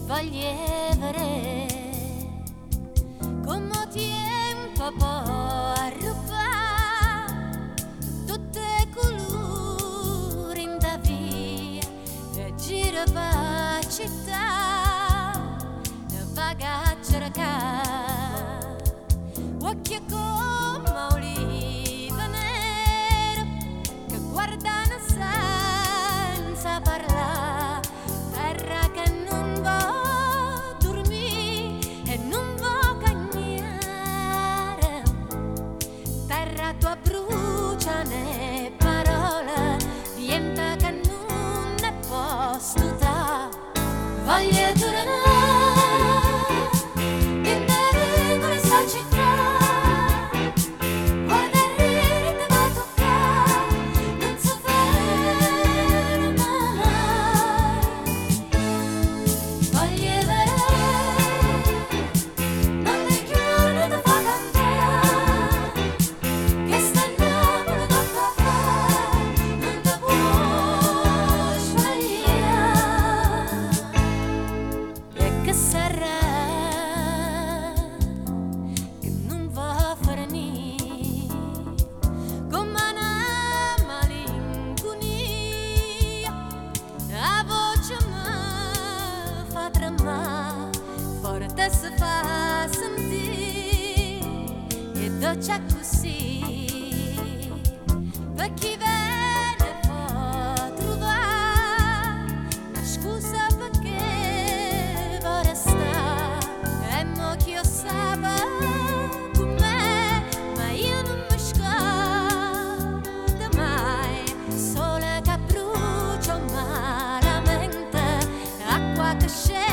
voglio vedere come tempo può rubare tutte le colori in da via e gira per città e vaga a cercare occhi come olive nere che guardano senza parlare, terra che non va dormire e non va cagnare, terra tua brucia ne parole, diventa che non ne posso da, voglio tornare in te con questa città. Forte si fa sentire e dolce così per chi viene può trovare una scusa perché vuole restare e mo che io sapevo con me ma io non mi scordo mai sole che brucia malamente acqua che scende